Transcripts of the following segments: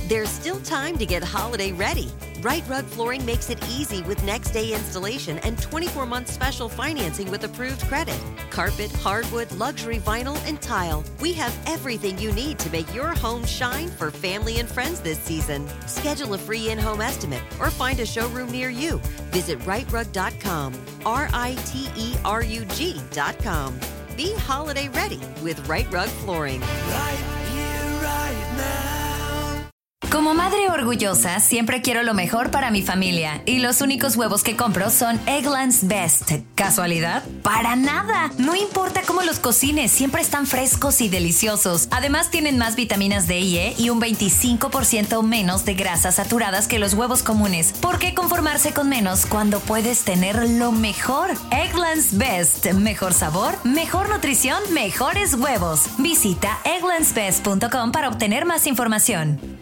There's still time to get holiday ready. Right Rug Flooring makes it easy with next-day installation and 24-month special financing with approved credit. Carpet, hardwood, luxury vinyl, and tile. We have everything you need to make your home shine for family and friends this season. Schedule a free in-home estimate or find a showroom near you. Visit rightrug.com, RITERUG.com. Be holiday ready with Right Rug Flooring. Right here, right now. Como madre orgullosa, siempre quiero lo mejor para mi familia. Y los únicos huevos que compro son Eggland's Best. ¿Casualidad? ¡Para nada! No importa cómo los cocines, siempre están frescos y deliciosos. Además, tienen más vitaminas D y E y un 25% menos de grasas saturadas que los huevos comunes. ¿Por qué conformarse con menos cuando puedes tener lo mejor? Eggland's Best. Mejor sabor, mejor nutrición, mejores huevos. Visita egglandsbest.com para obtener más información.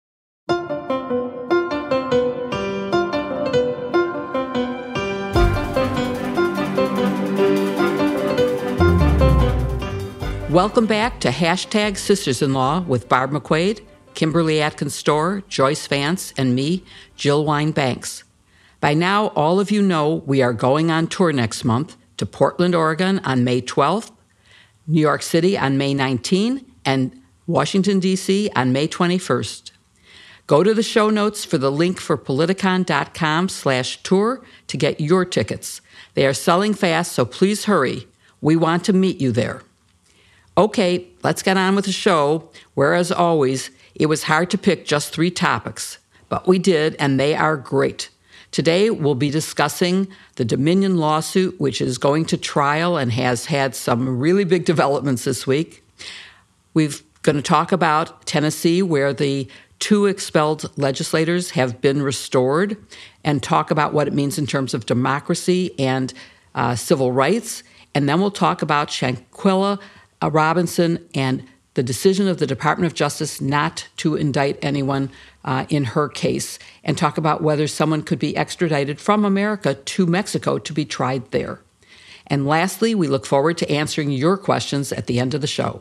Welcome back to Hashtag Sisters-in-Law with Barb McQuaid, Kimberly Atkins Storr, Joyce Vance, and me, Jill Wine-Banks. By now, all of you know we are going on tour next month to Portland, Oregon on May 12th, New York City on May 19th, and Washington, D.C. on May 21st. Go to the show notes for the link for politicon.com/tour to get your tickets. They are selling fast, so please hurry. We want to meet you there. Okay, let's get on with the show, where, as always, it was hard to pick just 3 topics, but we did, and they are great. Today, we'll be discussing the Dominion lawsuit, which is going to trial and has had some really big developments this week. We're going to talk about Tennessee, where the 2 expelled legislators have been restored, and talk about what it means in terms of democracy and civil rights. And then we'll talk about Shanquella Robinson and the decision of the Department of Justice not to indict anyone in her case, and talk about whether someone could be extradited from America to Mexico to be tried there. And lastly, we look forward to answering your questions at the end of the show.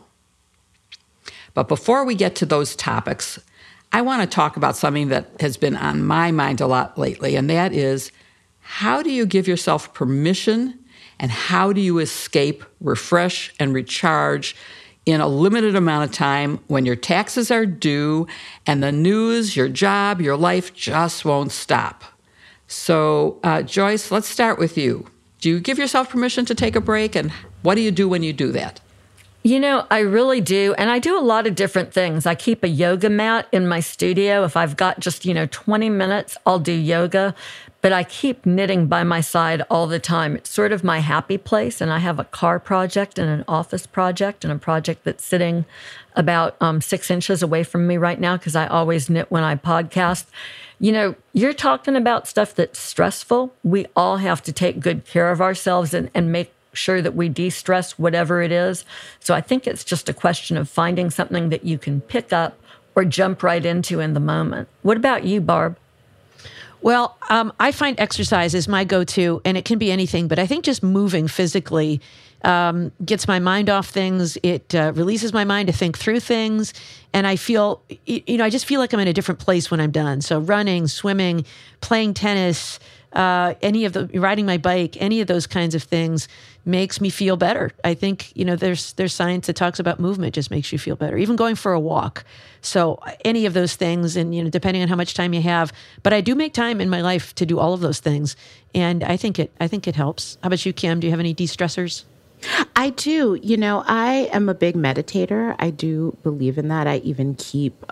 But before we get to those topics, I want to talk about something that has been on my mind a lot lately, and that is, how do you give yourself permission and how do you escape, refresh, and recharge in a limited amount of time when your taxes are due and the news, your job, your life just won't stop? So, Joyce, let's start with you. Do you give yourself permission to take a break, and what do you do when you do that? You know, I really do. And I do a lot of different things. I keep a yoga mat in my studio. If I've got just, 20 minutes, I'll do yoga. But I keep knitting by my side all the time. It's sort of my happy place. And I have a car project and an office project and a project that's sitting about 6 inches away from me right now because I always knit when I podcast. You're talking about stuff that's stressful. We all have to take good care of ourselves and make sure that we de-stress whatever it is. So I think it's just a question of finding something that you can pick up or jump right into in the moment. What about you, Barb? Well, I find exercise is my go-to, and it can be anything, but I think just moving physically gets my mind off things. It releases my mind to think through things, and I feel, I just feel like I'm in a different place when I'm done. So running, swimming, playing tennis, riding my bike, any of those kinds of things makes me feel better. I think, there's science that talks about movement just makes you feel better, even going for a walk. So any of those things, and, depending on how much time you have, but I do make time in my life to do all of those things. And I think it helps. How about you, Kim? Do you have any de-stressors? I do. I am a big meditator. I do believe in that. I even keep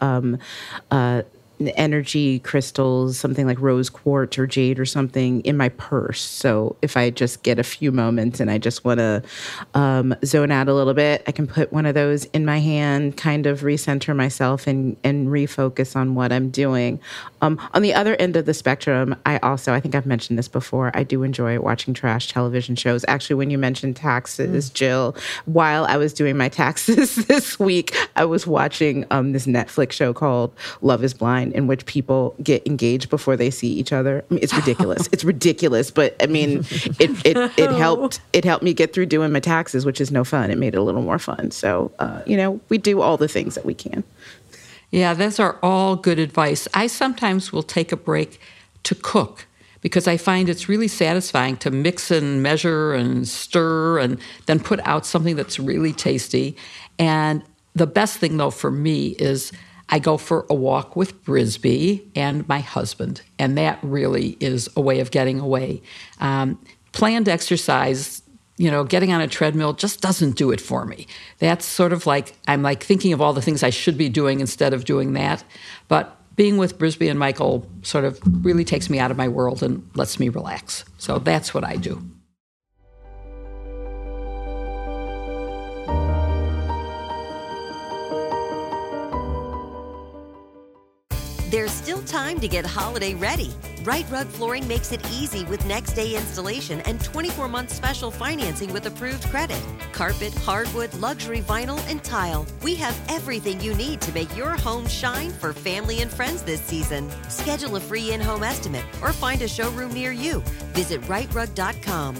energy crystals, something like rose quartz or jade or something, in my purse. So if I just get a few moments and I just want to zone out a little bit, I can put one of those in my hand, kind of recenter myself and refocus on what I'm doing. On the other end of the spectrum, I think I've mentioned this before, I do enjoy watching trash television shows. Actually, when you mentioned taxes, Jill, while I was doing my taxes this week, I was watching this Netflix show called Love is Blind, in which people get engaged before they see each other. I mean, it's ridiculous. It's ridiculous, but I mean, it helped me get through doing my taxes, which is no fun. It made it a little more fun. So, we do all the things that we can. Yeah, those are all good advice. I sometimes will take a break to cook because I find it's really satisfying to mix and measure and stir and then put out something that's really tasty. And the best thing, though, for me is I go for a walk with Brisby and my husband, and that really is a way of getting away. Planned exercise, getting on a treadmill just doesn't do it for me. That's sort of like, I'm like thinking of all the things I should be doing instead of doing that. But being with Brisby and Michael sort of really takes me out of my world and lets me relax. So that's what I do. There's still time to get holiday ready. Right Rug Flooring makes it easy with next day installation and 24-month special financing with approved credit. Carpet, hardwood, luxury vinyl, and tile. We have everything you need to make your home shine for family and friends this season. Schedule a free in-home estimate or find a showroom near you. Visit rightrug.com,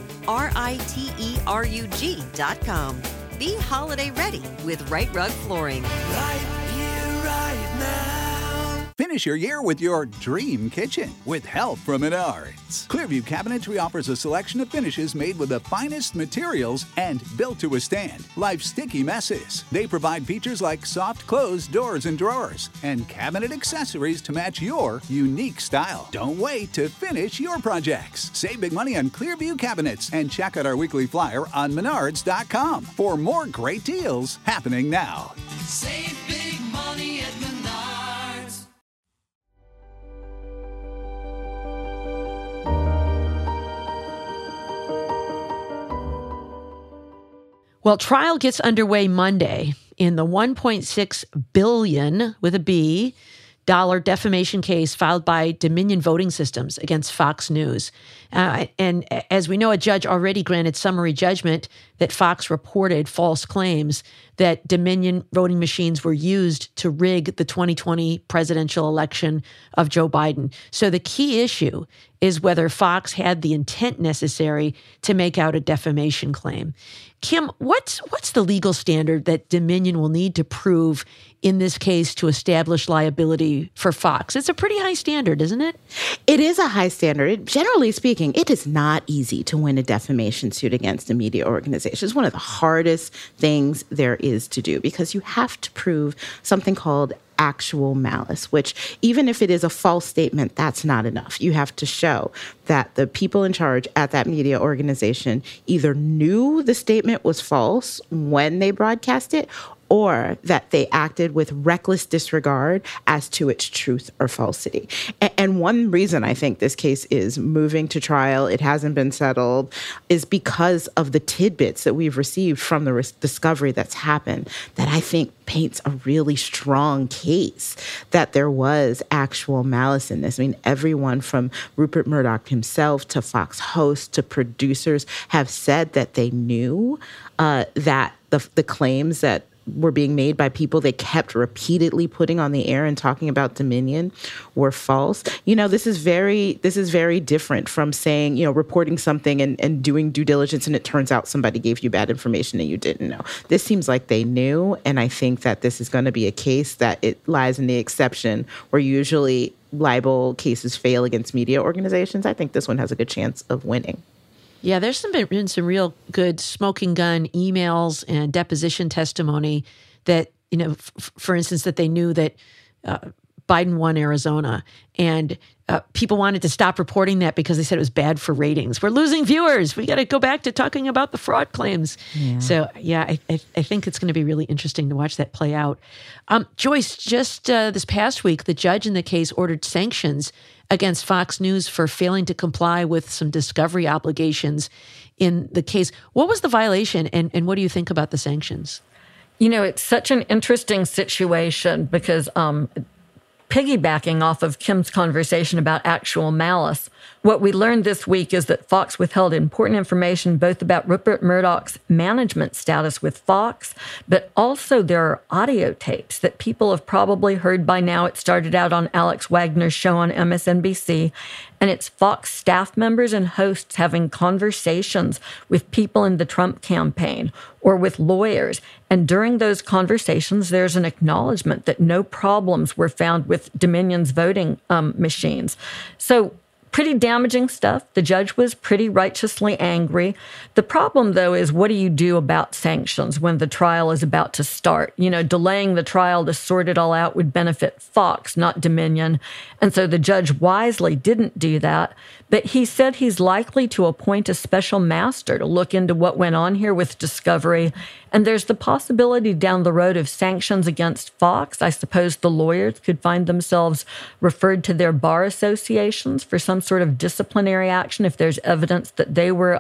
RITERUG.com. Be holiday ready with Right Rug Flooring. Right here, right now. Finish your year with your dream kitchen with help from Menards. Clearview Cabinetry offers a selection of finishes made with the finest materials and built to withstand life's sticky messes. They provide features like soft close doors and drawers and cabinet accessories to match your unique style. Don't wait to finish your projects. Save big money on Clearview Cabinets and check out our weekly flyer on Menards.com for more great deals happening now. Save big money at Menards. Well, trial gets underway Monday in the $1.6 billion with a B defamation case filed by Dominion Voting Systems against Fox News. And as we know, a judge already granted summary judgment that Fox reported false claims that Dominion voting machines were used to rig the 2020 presidential election of Joe Biden. So the key issue is whether Fox had the intent necessary to make out a defamation claim. Kim, what's the legal standard that Dominion will need to prove in this case to establish liability for Fox? It's a pretty high standard, isn't it? It is a high standard. Generally speaking, it is not easy to win a defamation suit against a media organization. It's one of the hardest things there is to do because you have to prove something called actual malice, which even if it is a false statement, that's not enough. You have to show that the people in charge at that media organization either knew the statement was false when they broadcast it, or that they acted with reckless disregard as to its truth or falsity. And one reason I think this case is moving to trial, it hasn't been settled, is because of the tidbits that we've received from the discovery that's happened that I think paints a really strong case that there was actual malice in this. I mean, everyone from Rupert Murdoch himself to Fox hosts to producers have said that they knew that the claims that were being made by people they kept repeatedly putting on the air and talking about Dominion were false. This is very different from saying, reporting something and doing due diligence and it turns out somebody gave you bad information and you didn't know. This seems like they knew, and I think that this is going to be a case that it lies in the exception where usually libel cases fail against media organizations. I think this one has a good chance of winning. Yeah, there's been some real good smoking gun emails and deposition testimony that, for instance, that they knew that Biden won Arizona. And people wanted to stop reporting that because they said it was bad for ratings. We're losing viewers. We got to go back to talking about the fraud claims. Yeah. So, yeah, I think it's going to be really interesting to watch that play out. Joyce, just this past week, the judge in the case ordered sanctions against Fox News for failing to comply with some discovery obligations in the case. What was the violation, and what do you think about the sanctions? It's such an interesting situation because piggybacking off of Kim's conversation about actual malice, what we learned this week is that Fox withheld important information both about Rupert Murdoch's management status with Fox, but also there are audio tapes that people have probably heard by now. It started out on Alex Wagner's show on MSNBC, and it's Fox staff members and hosts having conversations with people in the Trump campaign, or with lawyers. And during those conversations, there's an acknowledgement that no problems were found with Dominion's voting machines. So pretty damaging stuff. The judge was pretty righteously angry. The problem, though, is what do you do about sanctions when the trial is about to start? You know, delaying the trial to sort it all out would benefit Fox, not Dominion. And so the judge wisely didn't do that. But he said he's likely to appoint a special master to look into what went on here with Discovery. And there's the possibility down the road of sanctions against Fox. I suppose the lawyers could find themselves referred to their bar associations for some sort of disciplinary action if there's evidence that they were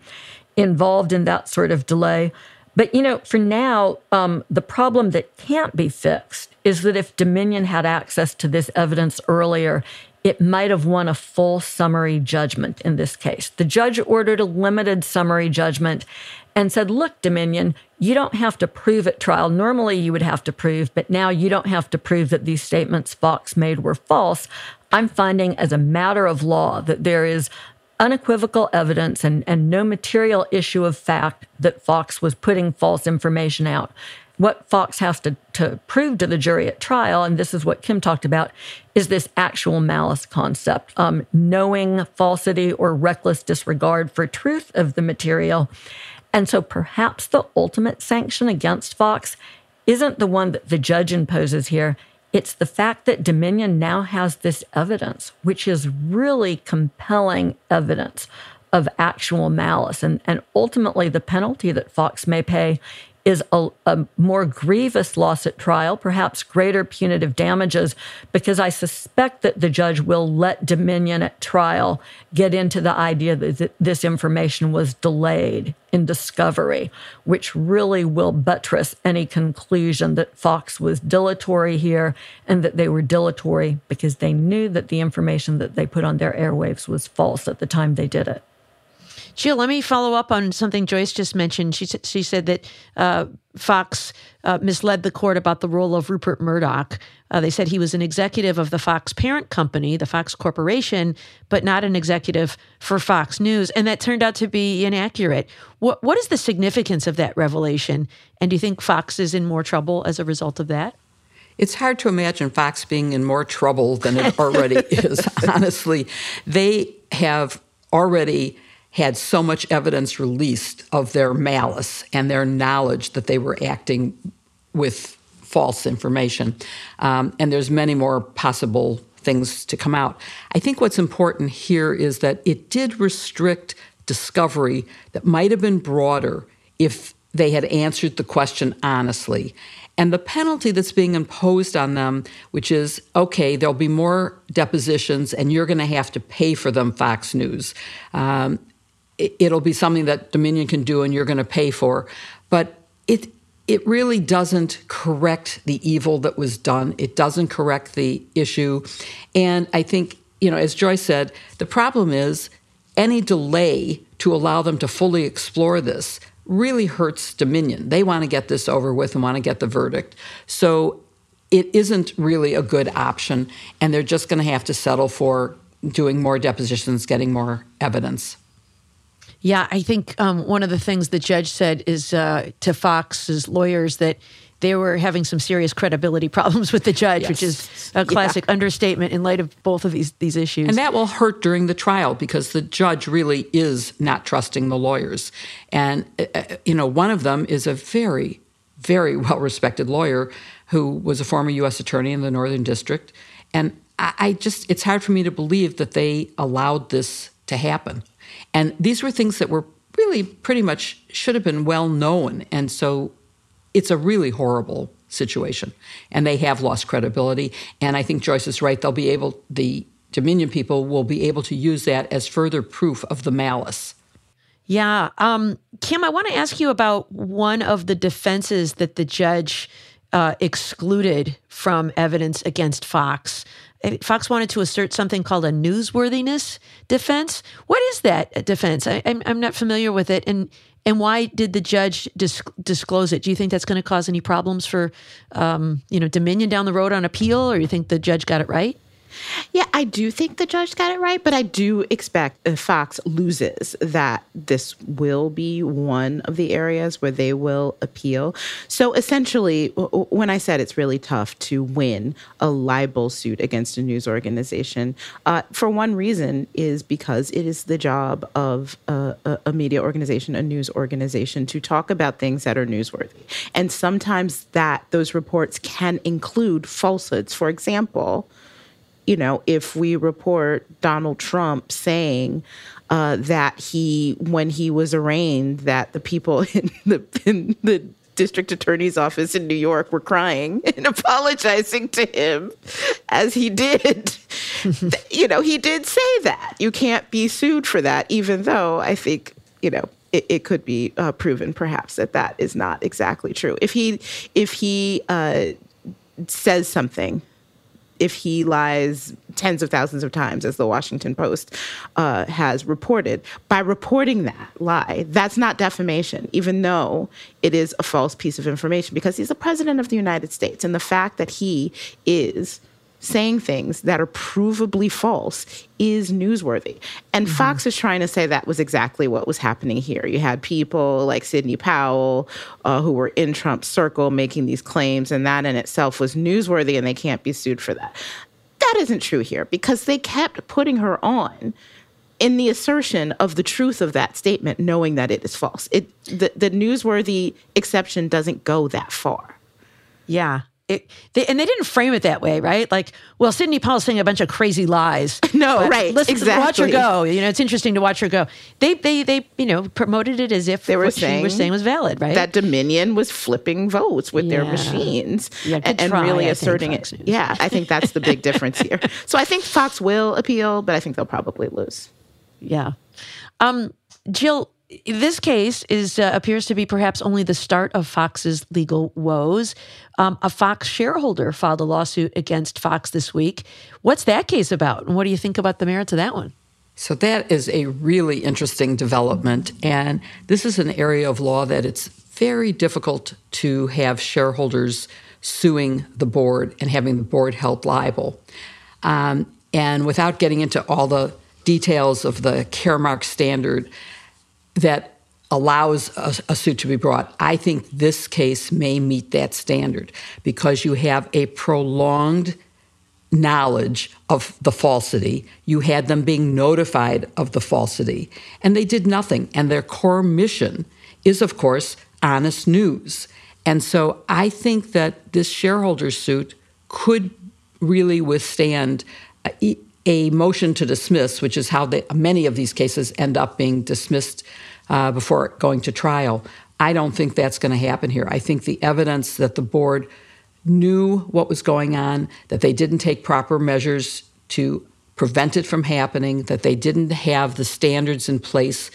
involved in that sort of delay. But, you know, for now, the problem that can't be fixed is that if Dominion had access to this evidence earlier, it might have won a full summary judgment in this case. The judge ordered a limited summary judgment and said, look, Dominion, you don't have to prove at trial. Normally you would have to prove, but now you don't have to prove that these statements Fox made were false. I'm finding as a matter of law that there is unequivocal evidence and no material issue of fact that Fox was putting false information out. What Fox has to prove to the jury at trial, and this is what Kim talked about, is this actual malice concept, knowing falsity or reckless disregard for truth of the material. And so perhaps the ultimate sanction against Fox isn't the one that the judge imposes here. It's the fact that Dominion now has this evidence, which is really compelling evidence of actual malice. And ultimately, the penalty that Fox may pay is a more grievous loss at trial, perhaps greater punitive damages, because I suspect that the judge will let Dominion at trial get into the idea that this information was delayed in Discovery, which really will buttress any conclusion that Fox was dilatory here and that they were dilatory because they knew that the information that they put on their airwaves was false at the time they did it. Jill, let me follow up on something Joyce just mentioned. She said that Fox misled the court about the role of Rupert Murdoch. They said he was an executive of the Fox parent company, the Fox Corporation, but not an executive for Fox News. And that turned out to be inaccurate. What is the significance of that revelation? And do you think Fox is in more trouble as a result of that? It's hard to imagine Fox being in more trouble than it already is. Honestly, they have already had so much evidence released of their malice and their knowledge that they were acting with false information. And there's many more possible things to come out. I think what's important here is that it did restrict discovery that might have been broader if they had answered the question honestly. And the penalty that's being imposed on them, which is, okay, there'll be more depositions and you're going to have to pay for them, Fox News. It'll be something that Dominion can do and you're going to pay for. But it really doesn't correct the evil that was done. It doesn't correct the issue. And I think, you know, as Joyce said, the problem is any delay to allow them to fully explore this really hurts Dominion. They want to get this over with and want to get the verdict. So it isn't really a good option, and they're just going to have to settle for doing more depositions, getting more evidence. Yeah, I think one of the things the judge said is to Fox's lawyers that they were having some serious credibility problems with the judge, yes, which is a classic understatement in light of both of these issues. And that will hurt during the trial because the judge really is not trusting the lawyers. And, one of them is a very, very well-respected lawyer who was a former U.S. attorney in the Northern District. And it's hard for me to believe that they allowed this to happen. And these were things that were really pretty much should have been well known. And so it's a really horrible situation. And they have lost credibility. And I think Joyce is right. The Dominion people will be able to use that as further proof of the malice. Yeah. Kim, I want to ask you about one of the defenses that the judge excluded from evidence against Fox. Fox wanted to assert something called a newsworthiness defense. What is that defense? I'm not familiar with it. And why did the judge disclose it? Do you think that's going to cause any problems for Dominion down the road on appeal, or you think the judge got it right? Yeah, I do think the judge got it right, but I do expect if Fox loses that this will be one of the areas where they will appeal. So essentially, when I said it's really tough to win a libel suit against a news organization, for one reason is because it is the job of a media organization, a news organization, to talk about things that are newsworthy. And sometimes those reports can include falsehoods. For example, if we report Donald Trump saying that when he was arraigned, that the people in the district attorney's office in New York were crying and apologizing to him as he did. He did say that. You can't be sued for that, even though I think, it could be proven perhaps that is not exactly true. If he says something, if he lies tens of thousands of times, as the Washington Post has reported, by reporting that lie, that's not defamation, even though it is a false piece of information, because he's the president of the United States. And the fact that he is saying things that are provably false is newsworthy. And Fox is trying to say that was exactly what was happening here. You had people like Sidney Powell who were in Trump's circle making these claims, and that in itself was newsworthy, and they can't be sued for that. That isn't true here, because they kept putting her on in the assertion of the truth of that statement, knowing that it is false. The newsworthy exception doesn't go that far. Yeah. And they didn't frame it that way, right? Like, well, Sidney Powell's saying a bunch of crazy lies. No, right, exactly. Watch her go. It's interesting to watch her go. They promoted it as if what she was saying was valid, right? That Dominion was flipping votes with their machines and really asserting it. Yeah, I think that's the big difference here. So I think Fox will appeal, but I think they'll probably lose. Yeah. Jill, this case appears to be perhaps only the start of Fox's legal woes. A Fox shareholder filed a lawsuit against Fox this week. What's that case about? And what do you think about the merits of that one? So that is a really interesting development. And this is an area of law that it's very difficult to have shareholders suing the board and having the board held liable. And without getting into all the details of the Caremark standard that allows a suit to be brought, I think this case may meet that standard because you have a prolonged knowledge of the falsity. You had them being notified of the falsity, and they did nothing. And their core mission is, of course, honest news. And so I think that this shareholder suit could really withstand a motion to dismiss, which is how many of these cases end up being dismissed before going to trial. I don't think that's going to happen here. I think the evidence that the board knew what was going on, that they didn't take proper measures to prevent it from happening, that they didn't have the standards in place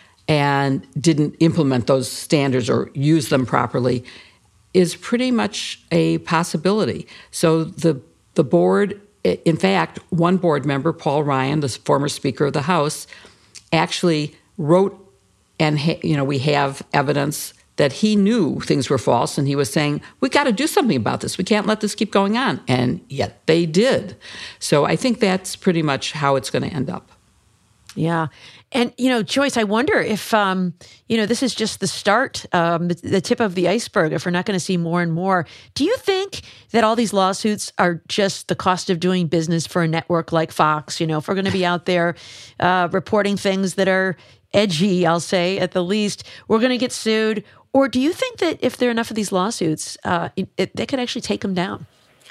and didn't implement those standards or use them properly, is pretty much a possibility. So the board, in fact, one board member, Paul Ryan, the former Speaker of the House, actually wrote, and we have evidence that he knew things were false, and he was saying, we got to do something about this. We can't let this keep going on. And yet they did. So I think that's pretty much how it's going to end up. Yeah. And, Joyce, I wonder if, this is just the start, the tip of the iceberg, if we're not going to see more and more. Do you think that all these lawsuits are just the cost of doing business for a network like Fox? If we're going to be out there reporting things that are edgy, I'll say, at the least, we're going to get sued? Or do you think that if there are enough of these lawsuits, they could actually take them down?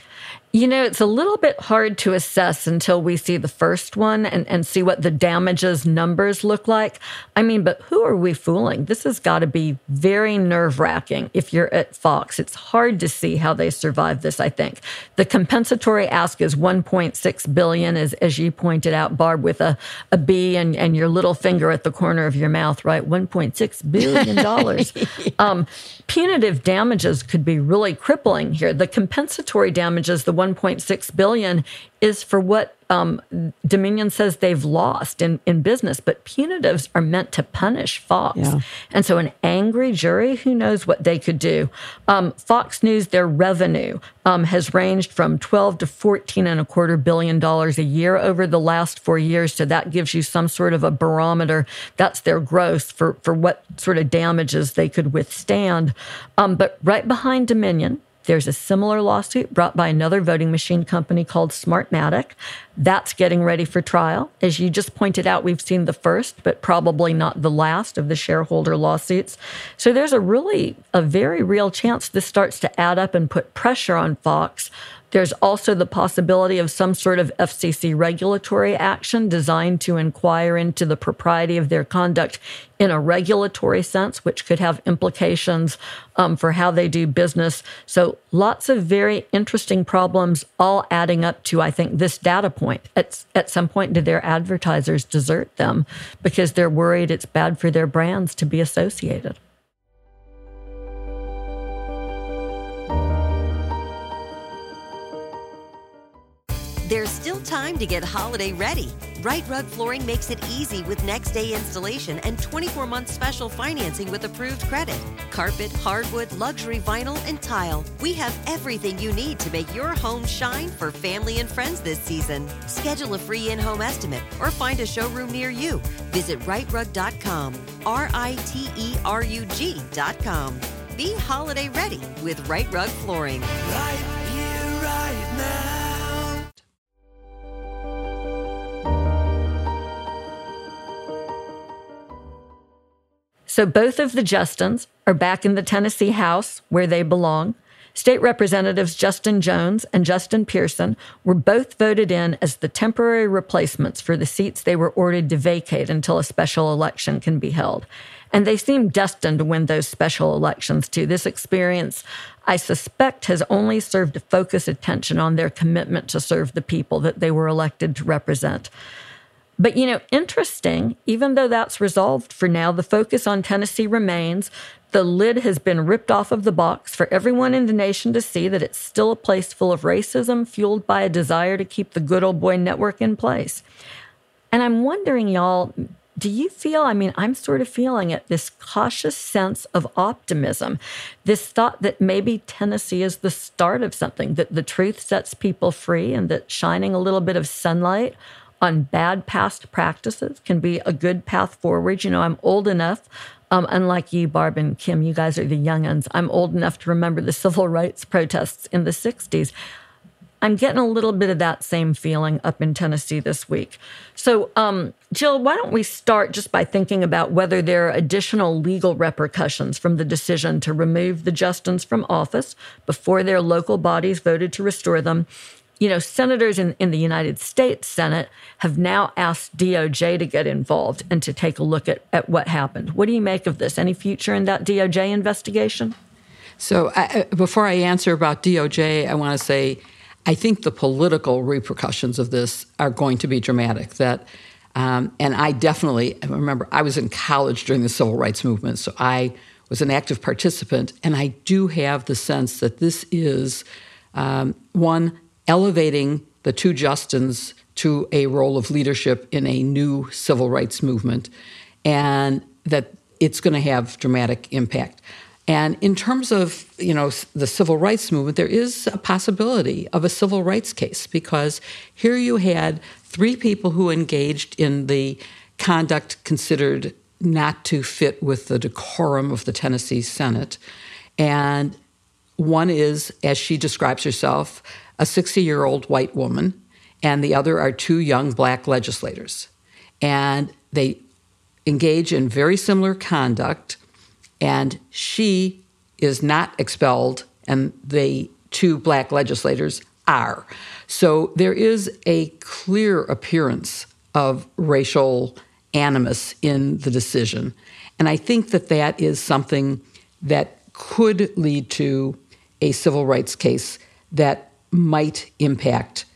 It's a little bit hard to assess until we see the first one and see what the damages numbers look like. But who are we fooling? This has got to be very nerve-wracking if you're at Fox. It's hard to see how they survive this, I think. The compensatory ask is $1.6 billion, as you pointed out, Barb, with a B and your little finger at the corner of your mouth, right? $1.6 billion. Punitive damages could be really crippling here. The compensatory damages, the $1.6 billion is for what Dominion says they've lost in business, but punitives are meant to punish Fox. Yeah. And so an angry jury, who knows what they could do. Fox News, their revenue has ranged from $12 to $14.25 billion a year over the last 4 years. So that gives you some sort of a barometer. That's their gross for what sort of damages they could withstand. But right behind Dominion, there's a similar lawsuit brought by another voting machine company called Smartmatic. That's getting ready for trial. As you just pointed out, we've seen the first, but probably not the last of the shareholder lawsuits. So there's a very real chance this starts to add up and put pressure on Fox. There's also the possibility of some sort of FCC regulatory action designed to inquire into the propriety of their conduct in a regulatory sense, which could have implications for how they do business. So lots of very interesting problems, all adding up to, I think, this data point. At some point, do their advertisers desert them because they're worried it's bad for their brands to be associated? There's still time to get holiday ready. Right Rug Flooring makes it easy with next day installation and 24-month special financing with approved credit. Carpet, hardwood, luxury vinyl, and tile. We have everything you need to make your home shine for family and friends this season. Schedule a free in-home estimate or find a showroom near you. Visit rightrug.com, RITERUG.com. Be holiday ready with Right Rug Flooring. Right here, right now. So both of the Justins are back in the Tennessee House where they belong. State Representatives Justin Jones and Justin Pearson were both voted in as the temporary replacements for the seats they were ordered to vacate until a special election can be held. And they seem destined to win those special elections, too. This experience, I suspect, has only served to focus attention on their commitment to serve the people that they were elected to represent. But, interesting, even though that's resolved for now, the focus on Tennessee remains. The lid has been ripped off of the box for everyone in the nation to see that it's still a place full of racism fueled by a desire to keep the good old boy network in place. And I'm wondering, y'all, do you feel, I'm sort of feeling it, this cautious sense of optimism, this thought that maybe Tennessee is the start of something, that the truth sets people free and that shining a little bit of sunlight on bad past practices can be a good path forward. I'm old enough, unlike you, Barb and Kim, you guys are the young'uns. I'm old enough to remember the civil rights protests in the 60s. I'm getting a little bit of that same feeling up in Tennessee this week. So, Jill, why don't we start just by thinking about whether there are additional legal repercussions from the decision to remove the Justins from office before their local bodies voted to restore them. Senators in the United States Senate have now asked DOJ to get involved and to take a look at what happened. What do you make of this? Any future in that DOJ investigation? So before I answer about DOJ, I want to say I think the political repercussions of this are going to be dramatic. And I definitely remember I was in college during the civil rights movement, so I was an active participant, and I do have the sense that this is, one, elevating the two Justins to a role of leadership in a new civil rights movement, and that it's going to have dramatic impact. And in terms of, the civil rights movement, there is a possibility of a civil rights case, because here you had three people who engaged in the conduct considered not to fit with the decorum of the Tennessee Senate. And one is, as she describes herself, a 60-year-old white woman, and the other are two young black legislators. And they engage in very similar conduct, and she is not expelled, and the two black legislators are. So there is a clear appearance of racial animus in the decision. And I think that is something that could lead to a civil rights case that might impact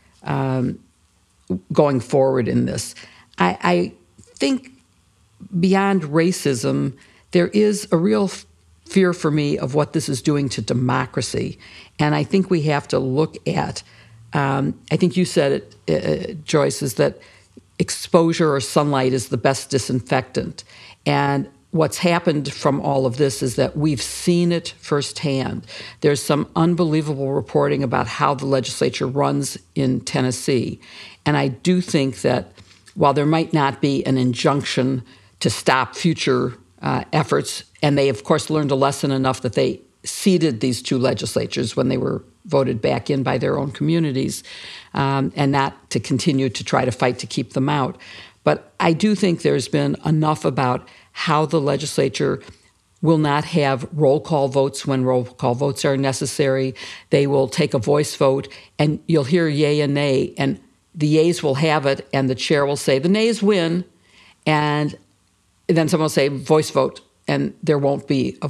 going forward in this. I think beyond racism, there is a real fear for me of what this is doing to democracy. And I think we have to look at I think you said it, Joyce, is that exposure or sunlight is the best disinfectant. And what's happened from all of this is that we've seen it firsthand. There's some unbelievable reporting about how the legislature runs in Tennessee. And I do think that while there might not be an injunction to stop future efforts, and they, of course, learned a lesson enough that they seated these two legislatures when they were voted back in by their own communities, and not to continue to try to fight to keep them out. But I do think there's been enough about how the legislature will not have roll call votes when roll call votes are necessary. They will take a voice vote, and you'll hear yay and nay, and the yays will have it, and the chair will say, the nays win, and then someone will say voice vote, and there won't be,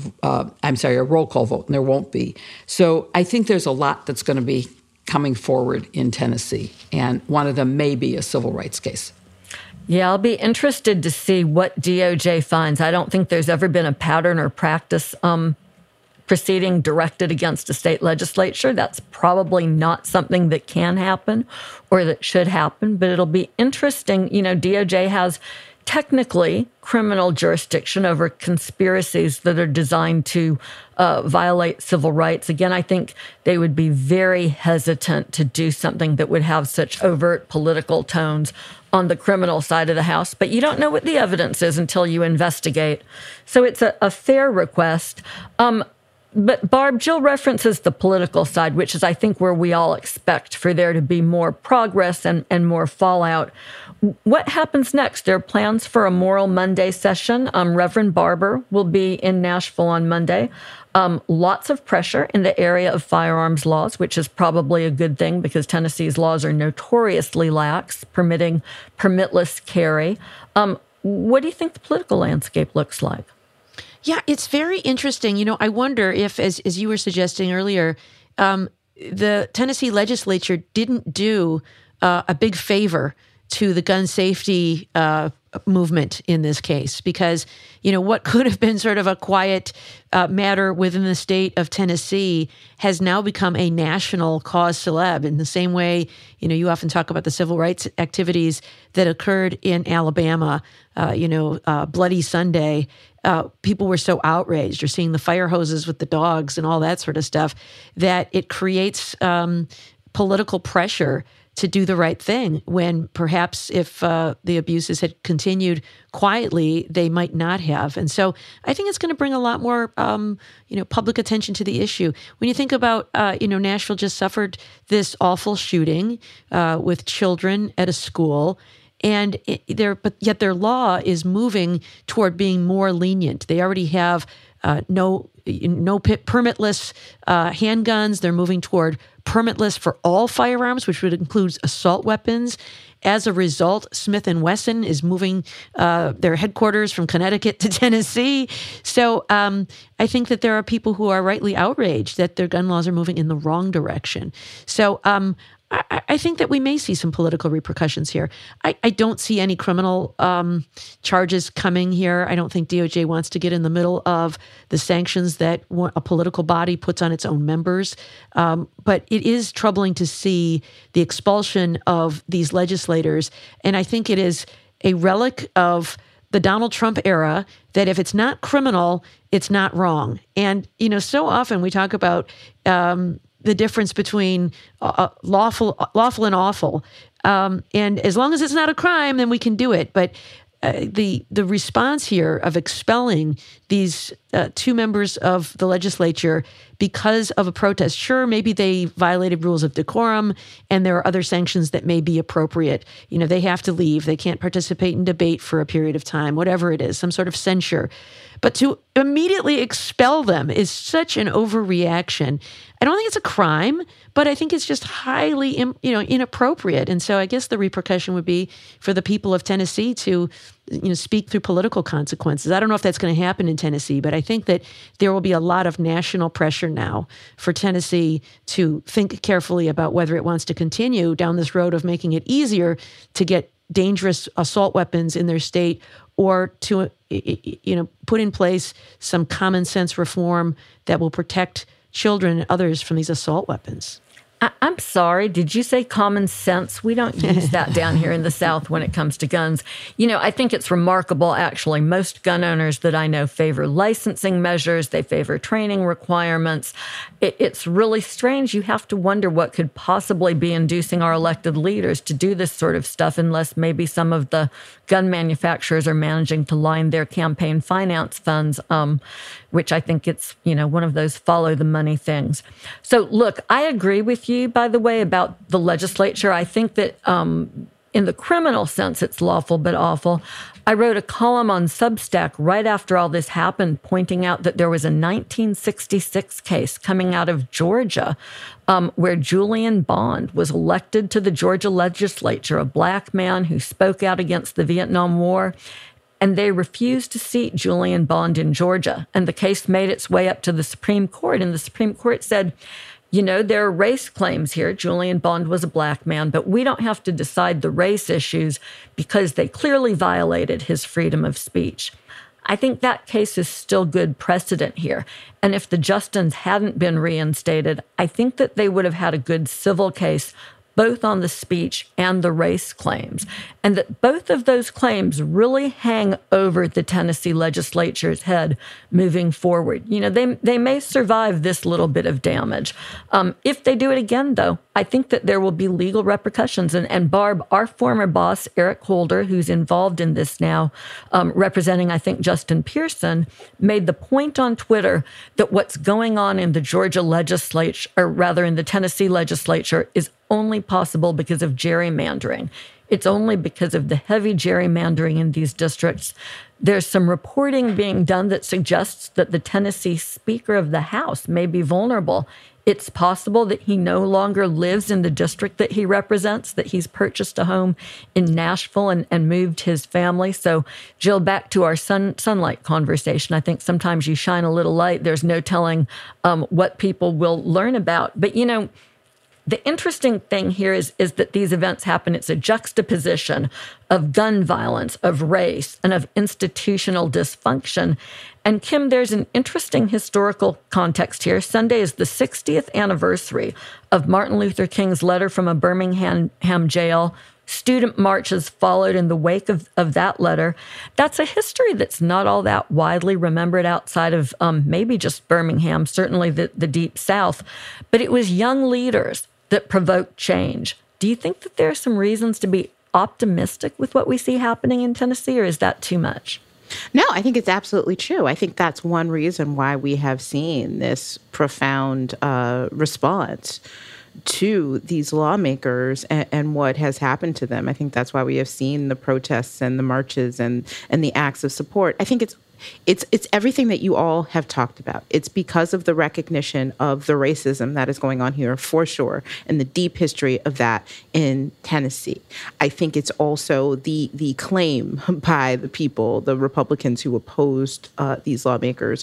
a roll call vote, and there won't be. So I think there's a lot that's going to be coming forward in Tennessee, and one of them may be a civil rights case. Yeah, I'll be interested to see what DOJ finds. I don't think there's ever been a pattern or practice proceeding directed against a state legislature. That's probably not something that can happen or that should happen, but it'll be interesting. You know, DOJ has technically criminal jurisdiction over conspiracies that are designed to violate civil rights. Again, I think they would be very hesitant to do something that would have such overt political tones on the criminal side of the house. But you don't know what the evidence is until you investigate. So it's a fair request. But Barb, Jill references the political side, which is, I think, where we all expect for there to be more progress and more fallout. What happens next? There are plans for a Moral Monday session. Reverend Barber will be in Nashville on Monday. Lots of pressure in the area of firearms laws, which is probably a good thing because Tennessee's laws are notoriously lax, permitting permitless carry. What do you think the political landscape looks like? Yeah, it's very interesting. You know, I wonder if, as you were suggesting earlier, the Tennessee legislature didn't do a big favor to the gun safety movement in this case, because, you know, what could have been sort of a quiet matter within the state of Tennessee has now become a national cause célèbre in the same way, you know, you often talk about the civil rights activities that occurred in Alabama, Bloody Sunday. People were so outraged, or seeing the fire hoses with the dogs and all that sort of stuff, that it creates political pressure to do the right thing, when perhaps if the abuses had continued quietly, they might not have. And so I think it's going to bring a lot more, public attention to the issue. When you think about, Nashville just suffered this awful shooting with children at a school, and yet their law is moving toward being more lenient. They already have no permitless handguns. They're moving toward permitless for all firearms, which would include assault weapons. As a result, Smith & Wesson is moving their headquarters from Connecticut to Tennessee. So I think that there are people who are rightly outraged that their gun laws are moving in the wrong direction. So I think that we may see some political repercussions here. I don't see any criminal charges coming here. I don't think DOJ wants to get in the middle of the sanctions that a political body puts on its own members. But it is troubling to see the expulsion of these legislators. And I think it is a relic of the Donald Trump era, that if it's not criminal, it's not wrong. And, so often we talk about the difference between lawful and awful. And as long as it's not a crime, then we can do it. But the response here of expelling these two members of the legislature because of a protest, sure, maybe they violated rules of decorum, and there are other sanctions that may be appropriate. They have to leave. They can't participate in debate for a period of time, whatever it is, some sort of censure. But to immediately expel them is such an overreaction. I don't think it's a crime, but I think it's just highly, inappropriate. And so I guess the repercussion would be for the people of Tennessee to, speak through political consequences. I don't know if that's going to happen in Tennessee, but I think that there will be a lot of national pressure now for Tennessee to think carefully about whether it wants to continue down this road of making it easier to get dangerous assault weapons in their state, or to, put in place some common sense reform that will protect children and others from these assault weapons. I'm sorry, did you say common sense? We don't use that down here in the South when it comes to guns. I think it's remarkable, actually. Most gun owners that I know favor licensing measures. They favor training requirements. It's really strange. You have to wonder what could possibly be inducing our elected leaders to do this sort of stuff, unless maybe some of the gun manufacturers are managing to line their campaign finance funds, which I think it's, one of those follow the money things. So look, I agree with you, by the way, about the legislature. I think that in the criminal sense, it's lawful but awful. I wrote a column on Substack right after all this happened, pointing out that there was a 1966 case coming out of Georgia where Julian Bond was elected to the Georgia legislature, a black man who spoke out against the Vietnam War. And they refused to seat Julian Bond in Georgia. And the case made its way up to the Supreme Court. And the Supreme Court said, there are race claims here. Julian Bond was a black man, but we don't have to decide the race issues because they clearly violated his freedom of speech. I think that case is still good precedent here. And if the Justins hadn't been reinstated, I think that they would have had a good civil case both on the speech and the race claims, and that both of those claims really hang over the Tennessee legislature's head moving forward. They may survive this little bit of damage. If they do it again, though, I think that there will be legal repercussions. And Barb, our former boss, Eric Holder, who's involved in this now, representing, I think, Justin Pearson, made the point on Twitter that what's going on in the Georgia legislature, or rather in the Tennessee legislature, is only possible because of gerrymandering. It's only because of the heavy gerrymandering in these districts. There's some reporting being done that suggests that the Tennessee Speaker of the House may be vulnerable. It's possible that he no longer lives in the district that he represents, that he's purchased a home in Nashville and moved his family. So, Jill, back to our sunlight conversation, I think sometimes you shine a little light. There's no telling what people will learn about. But, the interesting thing here is that these events happen. It's a juxtaposition of gun violence, of race, and of institutional dysfunction. And Kim, there's an interesting historical context here. Sunday is the 60th anniversary of Martin Luther King's letter from a Birmingham jail. Student marches followed in the wake of that letter. That's a history that's not all that widely remembered outside of maybe just Birmingham, certainly the Deep South. But it was young leaders that provoked change. Do you think that there are some reasons to be optimistic with what we see happening in Tennessee, or is that too much? No, I think it's absolutely true. I think that's one reason why we have seen this profound response to these lawmakers and what has happened to them. I think that's why we have seen the protests and the marches and the acts of support. I think it's everything that you all have talked about. It's because of the recognition of the racism that is going on here, for sure, and the deep history of that in Tennessee. I think it's also the claim by the people, the Republicans who opposed these lawmakers,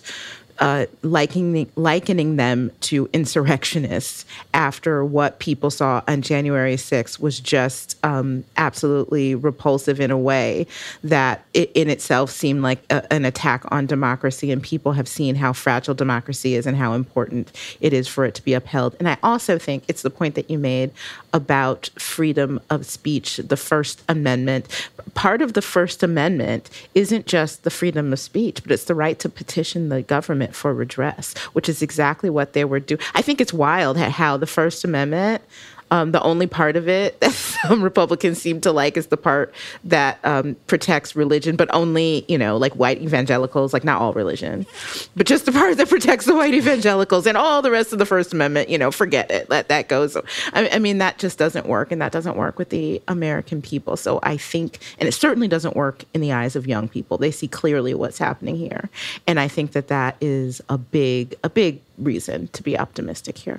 likening them to insurrectionists after what people saw on January 6th was just absolutely repulsive in a way that it in itself seemed like an attack on democracy. And people have seen how fragile democracy is and how important it is for it to be upheld. And I also think it's the point that you made about freedom of speech, the First Amendment. Part of the First Amendment isn't just the freedom of speech, but it's the right to petition the government for redress, which is exactly what they were doing. I think it's wild how the First Amendment, the only part of it that some Republicans seem to like is the part that protects religion, but only, like white evangelicals, like not all religion, but just the part that protects the white evangelicals, and all the rest of the First Amendment, forget it, let that go. So, I mean, that just doesn't work, and that doesn't work with the American people. So I think, and it certainly doesn't work in the eyes of young people. They see clearly what's happening here. And I think that is a big reason to be optimistic here.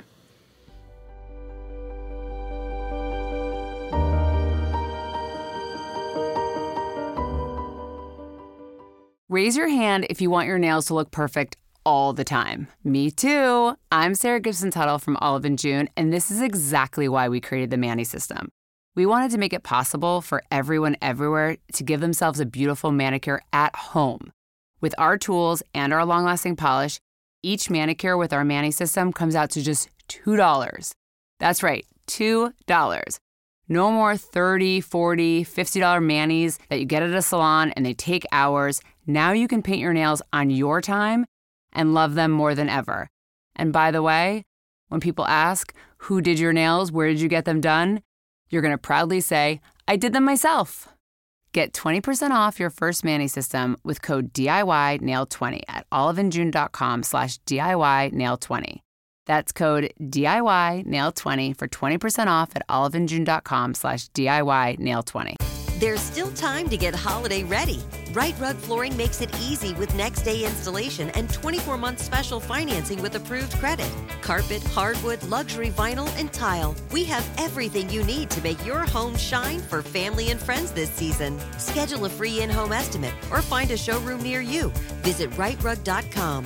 Raise your hand if you want your nails to look perfect all the time. Me too. I'm Sarah Gibson Tuttle from Olive & June, and this is exactly why we created the Mani System. We wanted to make it possible for everyone everywhere to give themselves a beautiful manicure at home. With our tools and our long-lasting polish, each manicure with our Mani System comes out to just $2. That's right, $2. No more $30, $40, $50 manis that you get at a salon and they take hours. Now you can paint your nails on your time and love them more than ever. And by the way, when people ask, who did your nails? Where did you get them done? You're going to proudly say, I did them myself. Get 20% off your first Mani system with code DIYNail20 at oliveandjune.com/DIYNail20. That's code DIYNail20 for 20% off at oliveandjune.com/DIYNail20. There's still time to get holiday ready. Right Rug Flooring makes it easy with next day installation and 24-month special financing with approved credit. Carpet, hardwood, luxury vinyl, and tile. We have everything you need to make your home shine for family and friends this season. Schedule a free in-home estimate or find a showroom near you. Visit rightrug.com,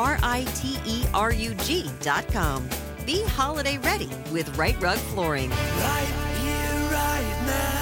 RITERUG.com. Be holiday ready with Right Rug Flooring. Right here, right now.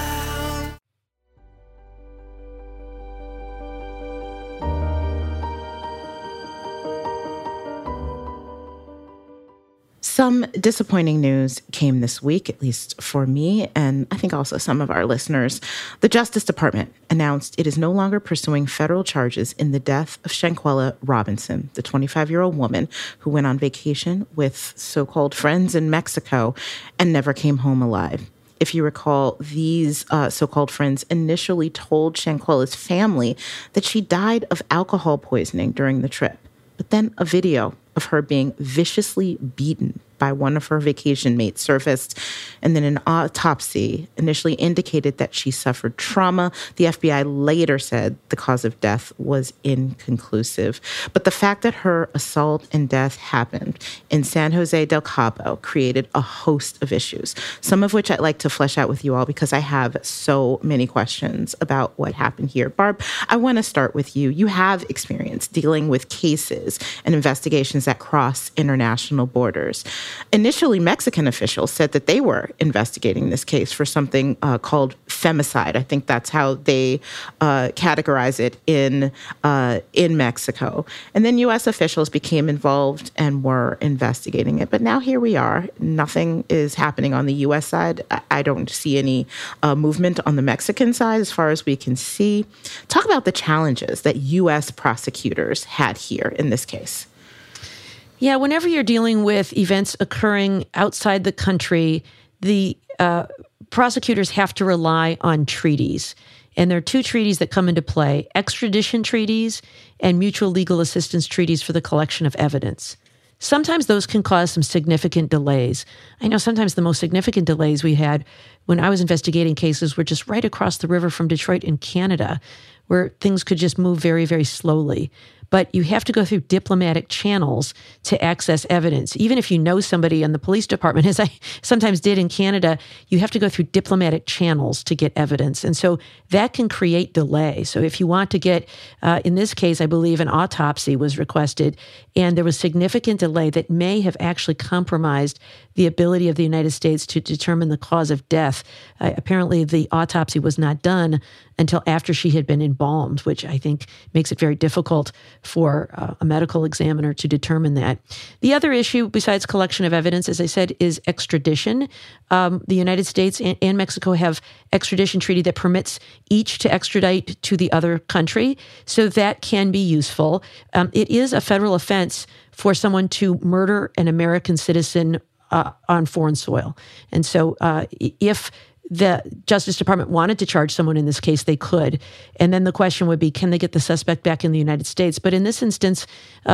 Some disappointing news came this week, at least for me, and I think also some of our listeners. The Justice Department announced it is no longer pursuing federal charges in the death of Shanquella Robinson, the 25-year-old woman who went on vacation with so-called friends in Mexico and never came home alive. If you recall, these so-called friends initially told Shanquella's family that she died of alcohol poisoning during the trip. But then a video of her being viciously beaten by one of her vacation mates surfaced, and then an autopsy initially indicated that she suffered trauma. The FBI later said the cause of death was inconclusive. But the fact that her assault and death happened in San Jose del Cabo created a host of issues, some of which I'd like to flesh out with you all because I have so many questions about what happened here. Barb, I want to start with you. You have experience dealing with cases and investigations that cross international borders. Initially, Mexican officials said that they were investigating this case for something called femicide. I think that's how they categorize it in Mexico. And then U.S. officials became involved and were investigating it. But now here we are. Nothing is happening on the U.S. side. I don't see any movement on the Mexican side as far as we can see. Talk about the challenges that U.S. prosecutors had here in this case. Yeah, whenever you're dealing with events occurring outside the country, the prosecutors have to rely on treaties. And there are two treaties that come into play: extradition treaties and mutual legal assistance treaties for the collection of evidence. Sometimes those can cause some significant delays. I know sometimes the most significant delays we had when I was investigating cases were just right across the river from Detroit in Canada, where things could just move very, very slowly. But you have to go through diplomatic channels to access evidence. Even if you know somebody in the police department, as I sometimes did in Canada, you have to go through diplomatic channels to get evidence. And so that can create delay. So if you want to get, in this case, I believe an autopsy was requested, and there was significant delay that may have actually compromised the ability of the United States to determine the cause of death. Apparently, the autopsy was not done until after she had been embalmed, which I think makes it very difficult for a medical examiner to determine that. The other issue, besides collection of evidence, as I said, is extradition. The United States and Mexico have extradition treaty that permits each to extradite to the other country, so that can be useful. It is a federal offense for someone to murder an American citizen on foreign soil. And so if the Justice Department wanted to charge someone in this case, they could. And then the question would be, can they get the suspect back in the United States? But in this instance,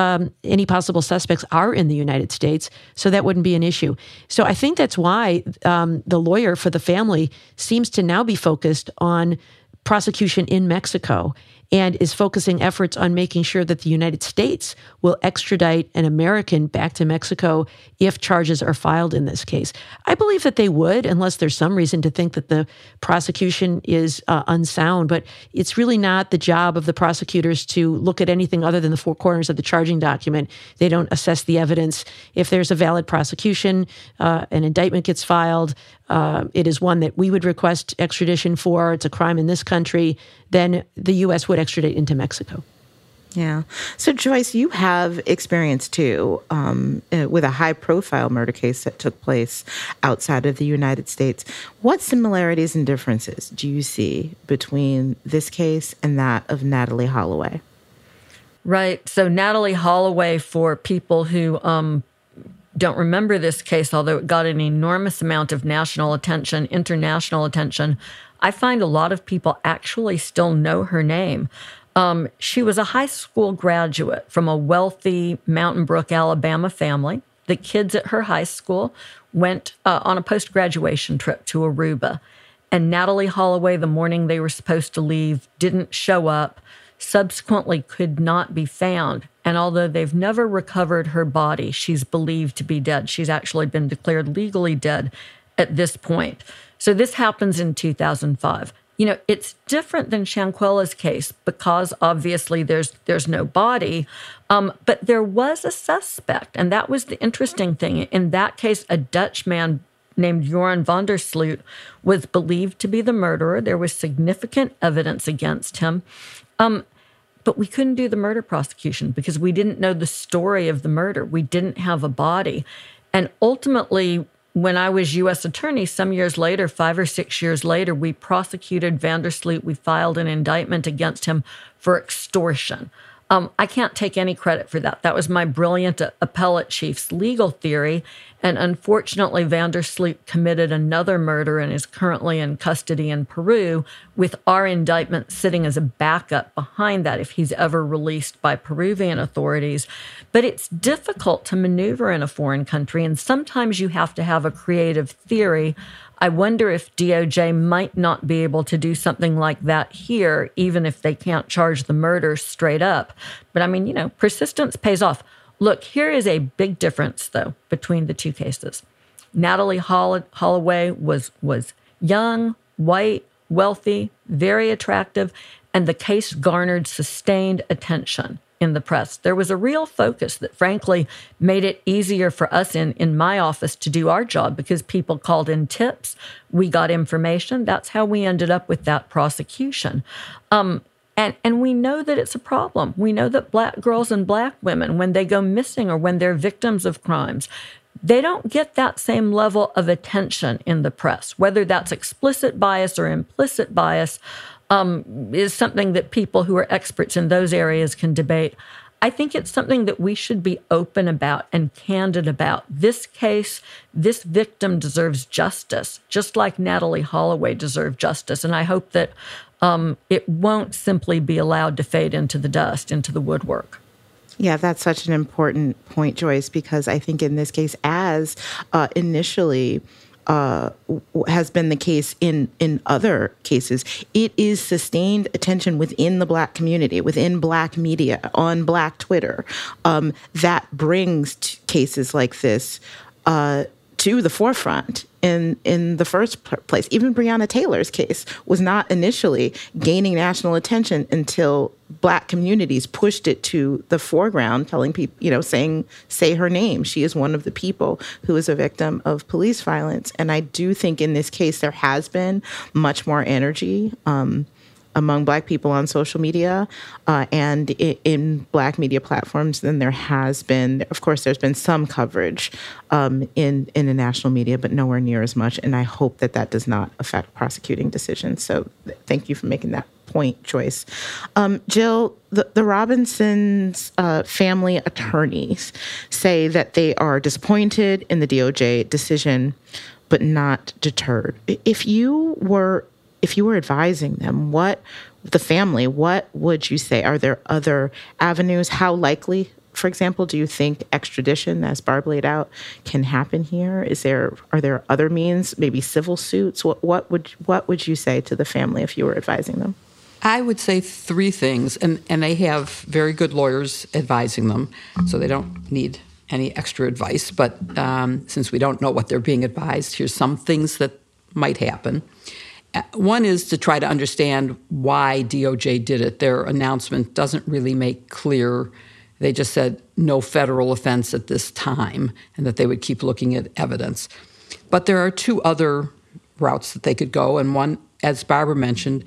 any possible suspects are in the United States, so that wouldn't be an issue. So I think that's why the lawyer for the family seems to now be focused on prosecution in Mexico and is focusing efforts on making sure that the United States will extradite an American back to Mexico if charges are filed in this case. I believe that they would, unless there's some reason to think that the prosecution is unsound, but it's really not the job of the prosecutors to look at anything other than the four corners of the charging document. They don't assess the evidence. If there's a valid prosecution, an indictment gets filed, it is one that we would request extradition for, it's a crime in this country, then the U.S. would extradite into Mexico. Yeah. So, Joyce, you have experience, too, with a high-profile murder case that took place outside of the United States. What similarities and differences do you see between this case and that of Natalee Holloway? Right. So Natalee Holloway, for people who don't remember this case, although it got an enormous amount of national attention, international attention, I find a lot of people actually still know her name. She was a high school graduate from a wealthy Mountain Brook, Alabama family. The kids at her high school went on a post-graduation trip to Aruba. And Natalee Holloway, the morning they were supposed to leave, didn't show up, subsequently could not be found. And although they've never recovered her body, she's believed to be dead. She's actually been declared legally dead at this point. So this happens in 2005. You know, it's different than Shanquella's case because obviously there's no body, but there was a suspect. And that was the interesting thing. In that case, a Dutch man named Joran van der Sloot was believed to be the murderer. There was significant evidence against him. But we couldn't do the murder prosecution because we didn't know the story of the murder. We didn't have a body. And ultimately, when I was U.S. attorney, some years later, 5 or 6 years later, we prosecuted van der Sloot. We filed an indictment against him for extortion. I can't take any credit for that. That was my brilliant appellate chief's legal theory. And unfortunately, van der Sloot committed another murder and is currently in custody in Peru, with our indictment sitting as a backup behind that if he's ever released by Peruvian authorities. But it's difficult to maneuver in a foreign country, and sometimes you have to have a creative theory. I wonder if DOJ might not be able to do something like that here, even if they can't charge the murder straight up. But I mean, you know, persistence pays off. Look, here is a big difference, though, between the two cases. Natalee Holloway was young, white, wealthy, very attractive, and the case garnered sustained attention in the press. There was a real focus that, frankly, made it easier for us in my office to do our job because people called in tips. We got information. That's how we ended up with that prosecution. And we know that it's a problem. We know that Black girls and Black women, when they go missing or when they're victims of crimes, they don't get that same level of attention in the press. Whether that's explicit bias or implicit bias is something that people who are experts in those areas can debate. I think it's something that we should be open about and candid about. This case, this victim deserves justice, just like Natalee Holloway deserved justice. And I hope that it won't simply be allowed to fade into the dust, into the woodwork. Yeah, that's such an important point, Joyce, because I think in this case, as initially has been the case in other cases, it is sustained attention within the Black community, within Black media, on Black Twitter, that brings cases like this to the forefront in the first place. Even Breonna Taylor's case was not initially gaining national attention until Black communities pushed it to the foreground, telling people, you know, say her name. She is one of the people who is a victim of police violence. And I do think in this case there has been much more energy among Black people on social media and in Black media platforms than there has been. Of course, there's been some coverage in the national media, but nowhere near as much. And I hope that that does not affect prosecuting decisions. So thank you for making that point, Joyce. Jill, the Robinsons' family attorneys say that they are disappointed in the DOJ decision, but not deterred. If you were advising them, the family, what would you say? Are there other avenues? How likely, for example, do you think extradition, as Barb laid out, can happen here? Are there other means, maybe civil suits? What would you say to the family if you were advising them? I would say 3 things, and they have very good lawyers advising them, so they don't need any extra advice. But since we don't know what they're being advised, here's some things that might happen. One is to try to understand why DOJ did it. Their announcement doesn't really make clear. They just said no federal offense at this time and that they would keep looking at evidence. But there are 2 other routes that they could go. And one, as Barbara mentioned,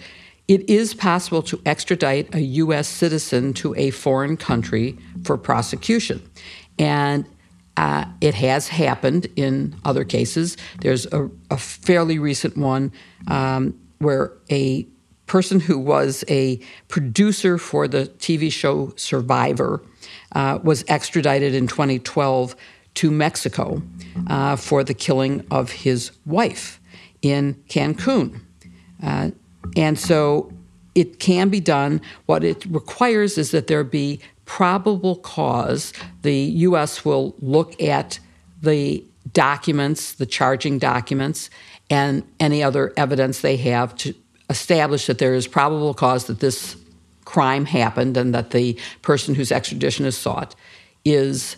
It is possible to extradite a U.S. citizen to a foreign country for prosecution. And it has happened in other cases. There's a fairly recent one where a person who was a producer for the TV show Survivor was extradited in 2012 to Mexico for the killing of his wife in Cancun. And so it can be done. What it requires is that there be probable cause. The U.S. will look at the documents, the charging documents, and any other evidence they have to establish that there is probable cause that this crime happened and that the person whose extradition is sought is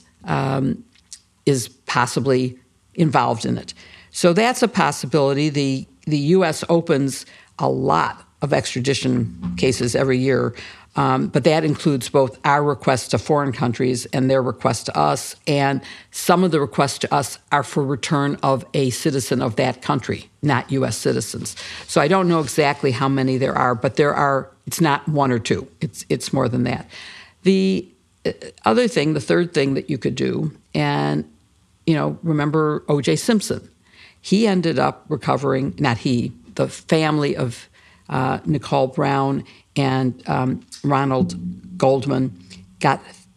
possibly involved in it. So that's a possibility. The U.S. opens a lot of extradition cases every year, but that includes both our requests to foreign countries and their requests to us, and some of the requests to us are for return of a citizen of that country, not U.S. citizens. So I don't know exactly how many there are, but there are. It's not one or two. It's more than that. The other thing, the third thing that you could do, and remember O.J. Simpson. He ended up recovering, not he, the family of Nicole Brown and Ronald Goldman got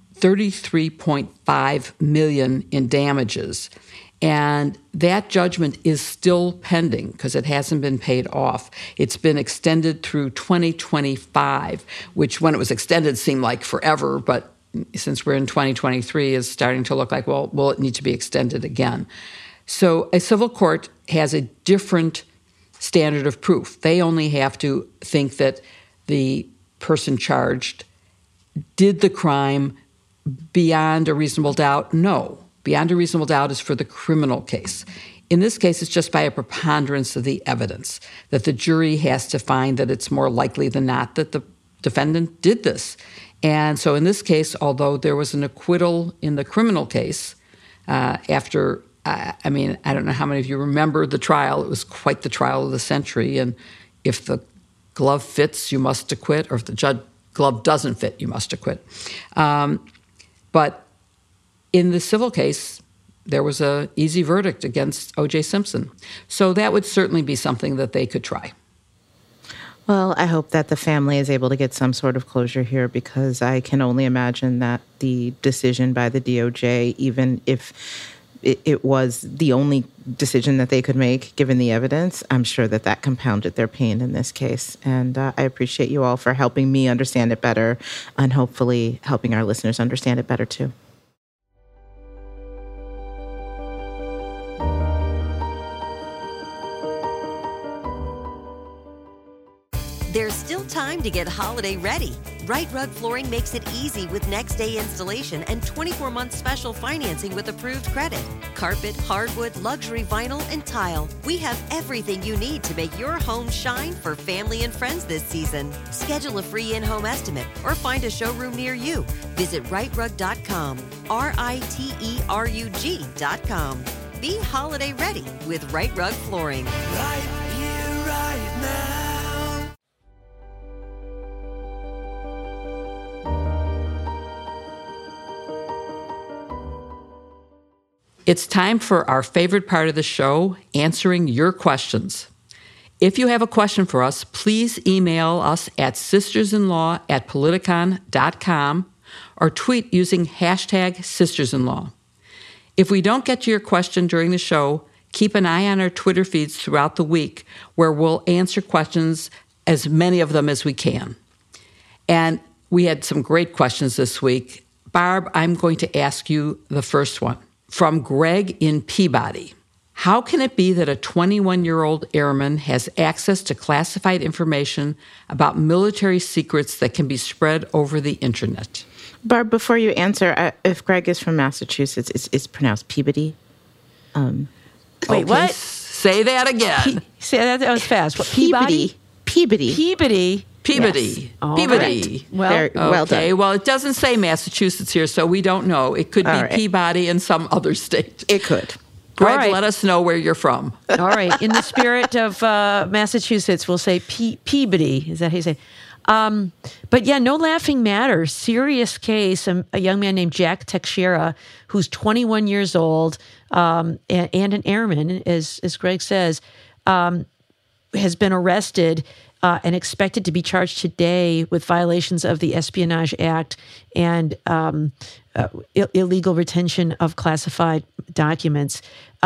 $33.5 million in damages. And that judgment is still pending because it hasn't been paid off. It's been extended through 2025, which when it was extended seemed like forever, but since we're in 2023, is starting to look like, well, will it need to be extended again? So a civil court has a different standard of proof. They only have to think that the person charged did the crime beyond a reasonable doubt. No. Beyond a reasonable doubt is for the criminal case. In this case, it's just by a preponderance of the evidence that the jury has to find that it's more likely than not that the defendant did this. And so in this case, although there was an acquittal in the criminal case after, I don't know how many of you remember the trial. It was quite the trial of the century. And if the glove fits, you must acquit, or if the glove doesn't fit, you must acquit. But in the civil case, there was an easy verdict against O.J. Simpson. So that would certainly be something that they could try. Well, I hope that the family is able to get some sort of closure here, because I can only imagine that the decision by the DOJ, even if it was the only decision that they could make, given the evidence, I'm sure that compounded their pain in this case. And I appreciate you all for helping me understand it better, and hopefully helping our listeners understand it better too. There's still time to get holiday ready. Right Rug Flooring makes it easy with next-day installation and 24-month special financing with approved credit. Carpet, hardwood, luxury vinyl, and tile. We have everything you need to make your home shine for family and friends this season. Schedule a free in-home estimate or find a showroom near you. Visit rightrug.com, RITERUG.com. Be holiday ready with Right Rug Flooring. Right here, right now. It's time for our favorite part of the show, answering your questions. If you have a question for us, please email us at sistersinlaw@politicon.com or tweet using hashtag sistersinlaw. If we don't get to your question during the show, keep an eye on our Twitter feeds throughout the week, where we'll answer questions, as many of them as we can. And we had some great questions this week. Barb, I'm going to ask you the first one. From Greg in Peabody. How can it be that a 21-year-old airman has access to classified information about military secrets that can be spread over the internet? Barb, before you answer, if Greg is from Massachusetts, it's pronounced Peabody. Wait, okay, what? Say that again. Say that was fast. What, Peabody. Peabody. Peabody. All Peabody. right. Well, well done. Okay, well, it doesn't say Massachusetts here, so we don't know. It could be All right. Peabody in some other state. It could. Greg, right. let us know where you're from. All right. In the spirit of Massachusetts, we'll say Peabody. Is that how you say? But yeah, no laughing matter. Serious case. A young man named Jack Teixeira, who's 21 years old and an airman, as Greg says, has been arrested and expected to be charged today with violations of the Espionage Act and illegal retention of classified documents.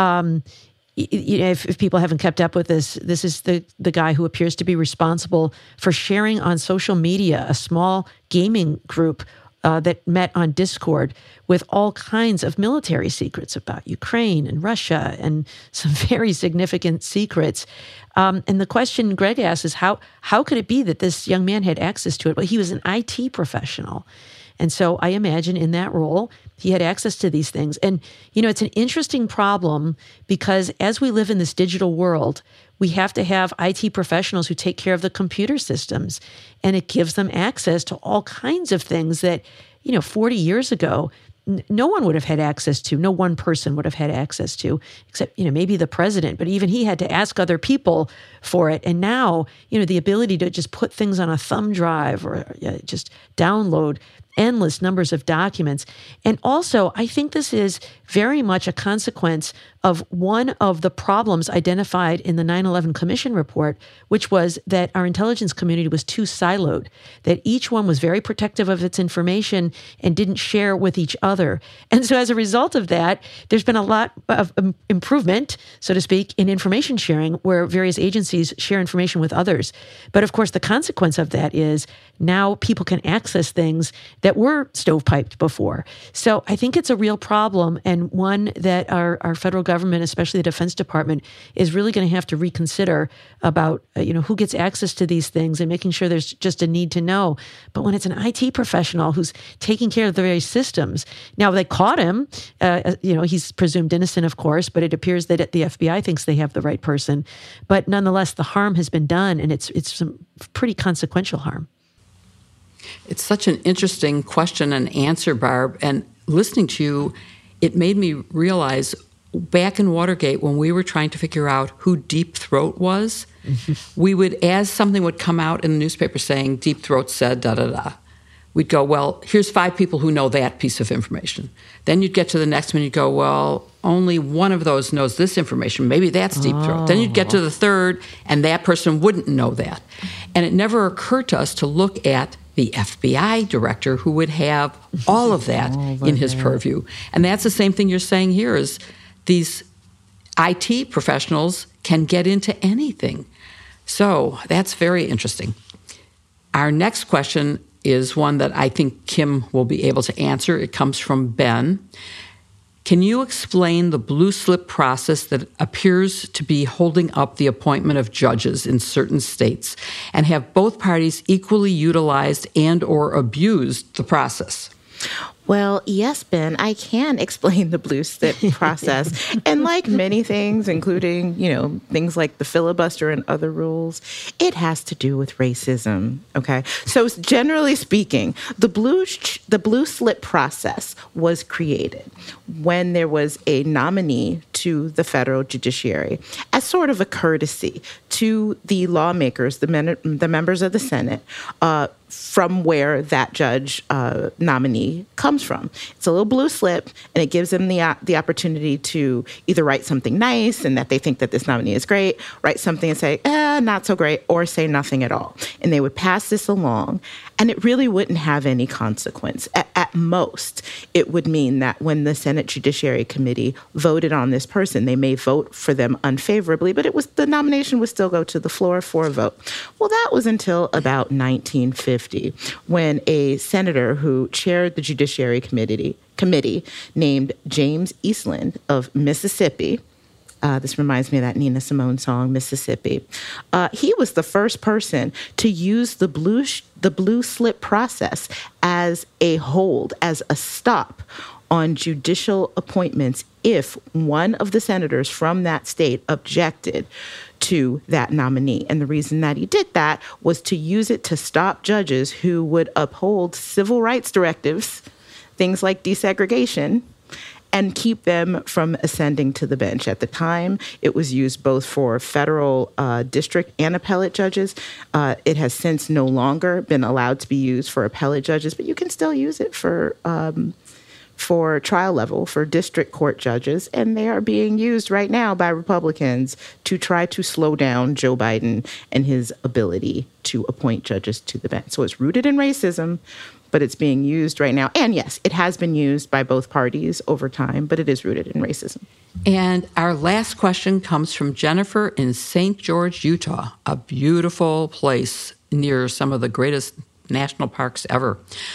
If people haven't kept up with this is the guy who appears to be responsible for sharing on social media a small gaming group that met on Discord with all kinds of military secrets about Ukraine and Russia and some very significant secrets. And the question Greg asks is how could it be that this young man had access to it? Well, he was an IT professional. And so I imagine in that role, he had access to these things. And, it's an interesting problem because as we live in this digital world, we have to have IT professionals who take care of the computer systems. And it gives them access to all kinds of things that, 40 years ago, no one would have had access to, no one person would have had access to, except, maybe the president, but even he had to ask other people for it. And now, the ability to just put things on a thumb drive or just download endless numbers of documents. And also, I think this is very much a consequence of one of the problems identified in the 9/11 Commission report, which was that our intelligence community was too siloed, that each one was very protective of its information and didn't share with each other. And so as a result of that, there's been a lot of improvement, so to speak, in information sharing where various agencies share information with others. But of course, the consequence of that is now people can access things that were stovepiped before. So I think it's a real problem and one that our federal government, especially the Defense Department, is really going to have to reconsider about, who gets access to these things and making sure there's just a need to know. But when it's an IT professional who's taking care of the very systems, now they caught him, he's presumed innocent, of course, but it appears that the FBI thinks they have the right person. But nonetheless, the harm has been done and it's some pretty consequential harm. It's such an interesting question and answer, Barb. And listening to you, it made me realize back in Watergate, when we were trying to figure out who Deep Throat was, we would, as something would come out in the newspaper saying, Deep Throat said da-da-da, we'd go, well, here's 5 people who know that piece of information. Then you'd get to the next one, you'd go, well, only one of those knows this information. Maybe that's Deep Throat. Then you'd get to the third, and that person wouldn't know that. And it never occurred to us to look at the FBI director who would have all of that in his purview. And that's the same thing you're saying here is these IT professionals can get into anything. So that's very interesting. Our next question is one that I think Kim will be able to answer. It comes from Ben. Can you explain the blue slip process that appears to be holding up the appointment of judges in certain states, and have both parties equally utilized and or abused the process? Well, yes, Ben, I can explain the blue slip process. And like many things, including, things like the filibuster and other rules, it has to do with racism, okay? So generally speaking, the blue slip process was created when there was a nominee to the federal judiciary as sort of a courtesy to the lawmakers, the members of the Senate, from where that judge nominee comes from. It's a little blue slip, and it gives them the opportunity to either write something nice and that they think that this nominee is great, write something and say, not so great, or say nothing at all. And they would pass this along, and it really wouldn't have any consequence. At most, it would mean that when the Senate Judiciary Committee voted on this person, they may vote for them unfavorably, but the nomination would still go to the floor for a vote. Well, that was until about 1950, when a senator who chaired the Judiciary Committee named James Eastland of Mississippi. This reminds me of that Nina Simone song, Mississippi. He was the first person to use the blue slip process as a hold, as a stop on judicial appointments if one of the senators from that state objected to that nominee. And the reason that he did that was to use it to stop judges who would uphold civil rights directives, things like desegregation, and keep them from ascending to the bench. At the time, it was used both for federal district and appellate judges. It has since no longer been allowed to be used for appellate judges, but you can still use it for trial level, for district court judges, and they are being used right now by Republicans to try to slow down Joe Biden and his ability to appoint judges to the bench. So it's rooted in racism, but it's being used right now. And yes, it has been used by both parties over time, but it is rooted in racism. And our last question comes from Jennifer in St. George, Utah, a beautiful place near some of the greatest national parks ever.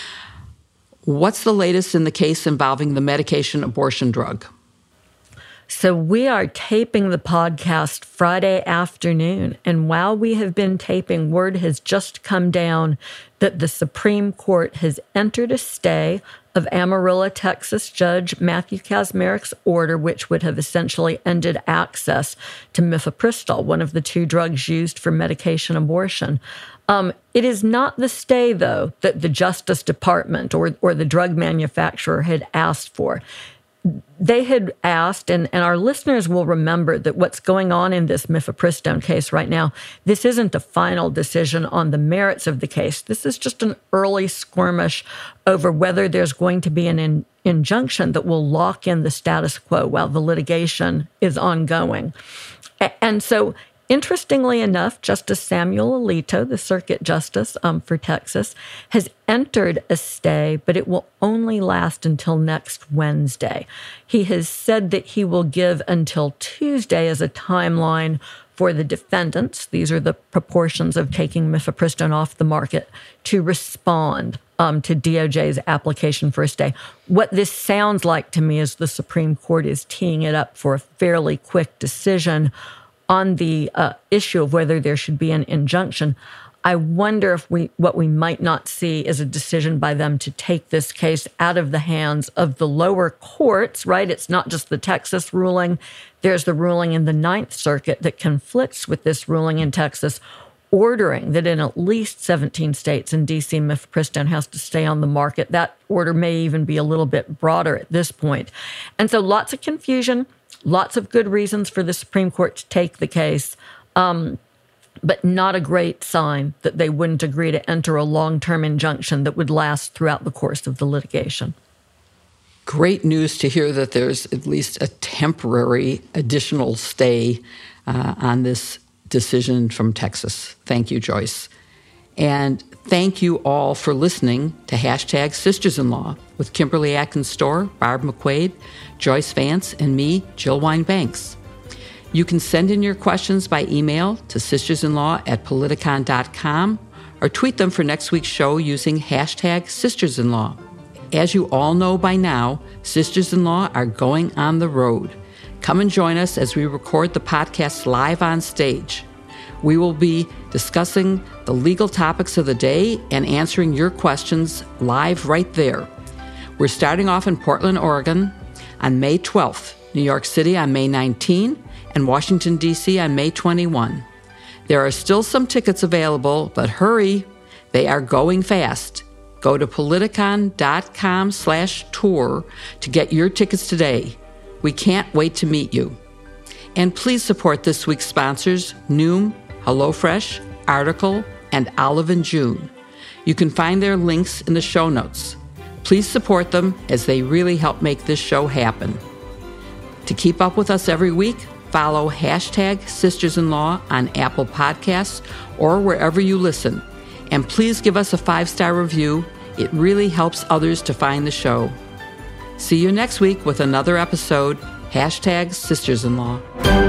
What's the latest in the case involving the medication abortion drug? So we are taping the podcast Friday afternoon. And while we have been taping, word has just come down that the Supreme Court has entered a stay of Amarillo, Texas Judge Matthew Kacsmarik's order, which would have essentially ended access to mifepristol, one of the two drugs used for medication abortion. It is not the stay, though, that the Justice Department or the drug manufacturer had asked for. They had asked, and our listeners will remember that what's going on in this mifepristone case right now, this isn't a final decision on the merits of the case. This is just an early skirmish over whether there's going to be an injunction that will lock in the status quo while the litigation is ongoing. And so, interestingly enough, Justice Samuel Alito, the circuit justice for Texas, has entered a stay, but it will only last until next Wednesday. He has said that he will give until Tuesday as a timeline for the defendants, these are the proportions of taking mifepristone off the market, to respond to DOJ's application for a stay. What this sounds like to me is the Supreme Court is teeing it up for a fairly quick decision on the issue of whether there should be an injunction. I wonder if what we might not see is a decision by them to take this case out of the hands of the lower courts, right? It's not just the Texas ruling. There's the ruling in the Ninth Circuit that conflicts with this ruling in Texas, ordering that in at least 17 states in D.C., mifepristone has to stay on the market. That order may even be a little bit broader at this point. And so lots of confusion. Lots of good reasons for the Supreme Court to take the case, but not a great sign that they wouldn't agree to enter a long-term injunction that would last throughout the course of the litigation. Great news to hear that there's at least a temporary additional stay on this decision from Texas. Thank you, Joyce. And thank you all for listening to Hashtag Sisters-in-Law with Kimberly Atkins Storr, Barb McQuaid, Joyce Vance, and me, Jill Wine-Banks. You can send in your questions by email to sistersinlaw@politicon.com or tweet them for next week's show using Hashtag Sisters-in-Law. As you all know by now, Sisters-in-Law are going on the road. Come and join us as we record the podcast live on stage. We will be discussing the legal topics of the day and answering your questions live right there. We're starting off in Portland, Oregon on May 12th, New York City on May 19, and Washington, D.C. on May 21. There are still some tickets available, but hurry, they are going fast. Go to politicon.com/tour to get your tickets today. We can't wait to meet you. And please support this week's sponsors, Noom, HelloFresh, Article, and Olive & June. You can find their links in the show notes. Please support them as they really help make this show happen. To keep up with us every week, follow Hashtag Sisters-in-Law on Apple Podcasts or wherever you listen. And please give us a 5-star review. It really helps others to find the show. See you next week with another episode, Hashtag Sisters-in-Law.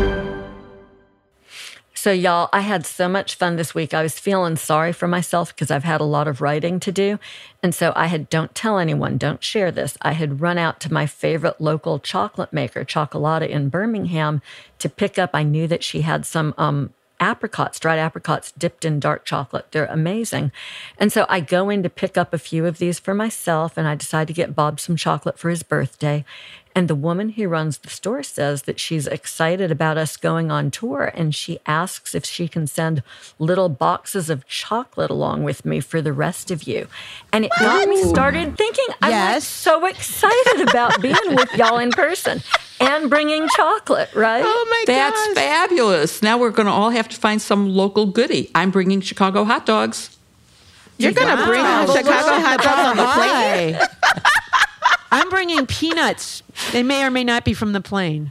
So, y'all, I had so much fun this week. I was feeling sorry for myself because I've had a lot of writing to do. And so I had, don't tell anyone, don't share this. I had run out to my favorite local chocolate maker, Cioccolata in Birmingham, to pick up. I knew that she had some apricots, dried apricots dipped in dark chocolate. They're amazing. And so I go in to pick up a few of these for myself, and I decide to get Bob some chocolate for his birthday. And the woman who runs the store says that she's excited about us going on tour, and she asks if she can send little boxes of chocolate along with me for the rest of you. And it got me started thinking, I'm like so excited about being with y'all in person and bringing chocolate, right? Oh my That's fabulous. Now we're going to all have to find some local goodie. I'm bringing Chicago hot dogs. You're going to bring Chicago hot dogs on the plane? I'm bringing peanuts. They may or may not be from the plane.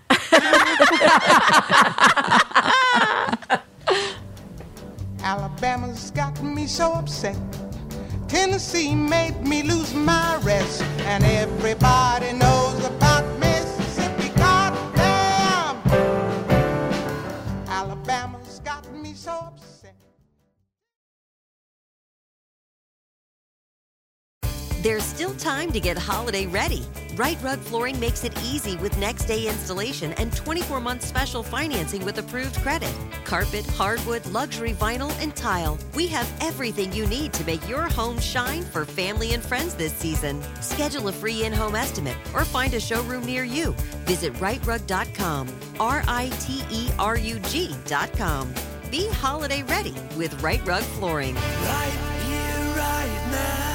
Alabama's got me so upset. Tennessee made me lose my rest. And everybody knows about Mississippi. Goddamn! Alabama's got me so upset. There's still time to get holiday ready. Right Rug Flooring makes it easy with next-day installation and 24-month special financing with approved credit. Carpet, hardwood, luxury vinyl, and tile. We have everything you need to make your home shine for family and friends this season. Schedule a free in-home estimate or find a showroom near you. Visit rightrug.com, RITERUG.com. Be holiday ready with Right Rug Flooring. Right here, right now.